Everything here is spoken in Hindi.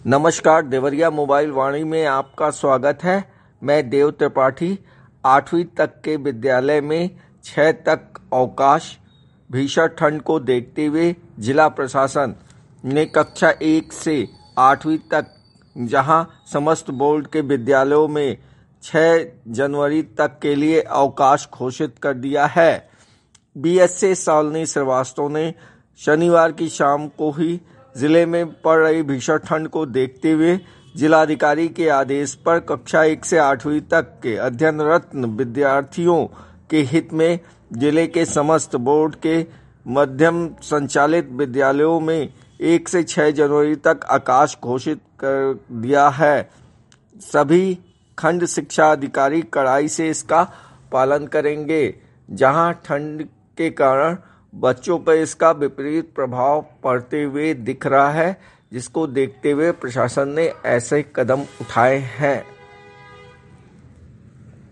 नमस्कार, देवरिया मोबाइल वाणी में आपका स्वागत है। मैं देव त्रिपाठी। 8वीं तक के विद्यालय में 6 तक अवकाश। भीषण ठंड को देखते हुए जिला प्रशासन ने कक्षा 1 से 8वीं तक जहां समस्त बोर्ड के विद्यालयों में 6 जनवरी तक के लिए अवकाश घोषित कर दिया है। बीएसए शालिनी श्रीवास्तव ने शनिवार की शाम को ही जिले में पड़ रही भीषण ठंड को देखते हुए जिलाधिकारी के आदेश पर कक्षा 1 से 8वीं तक के अध्ययनरत विद्यार्थियों के हित में जिले के समस्त बोर्ड के मध्यम संचालित विद्यालयों में 1 से 6 जनवरी तक अवकाश घोषित कर दिया है। सभी खंड शिक्षा अधिकारी कड़ाई से इसका पालन करेंगे। जहां ठंड के कारण बच्चों पर इसका विपरीत प्रभाव पड़ते हुए दिख रहा है, जिसको देखते हुए प्रशासन ने ऐसे कदम उठाए हैं।